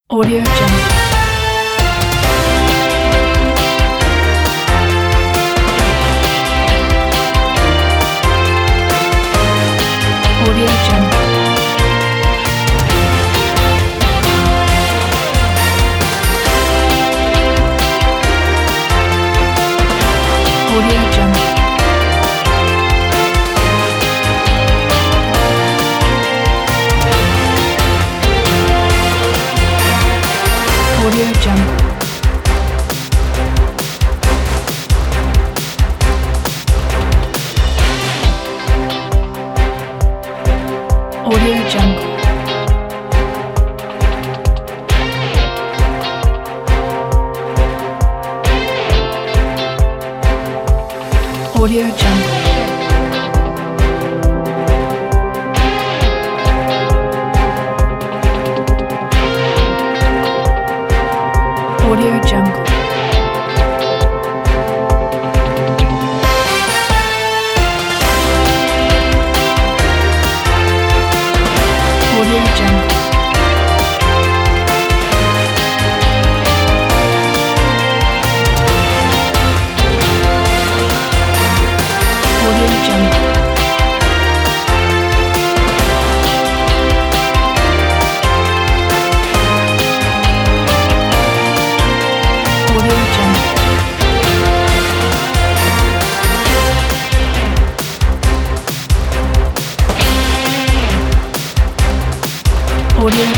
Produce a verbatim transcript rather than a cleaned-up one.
Audio Jungle. Audio Jungle. Audio Jungle. Audio Jungle. Audio Jungle. Audio Jungle. Audio Jungle. Audio Jungle. Audio Jungle. Audio Jungle. Audio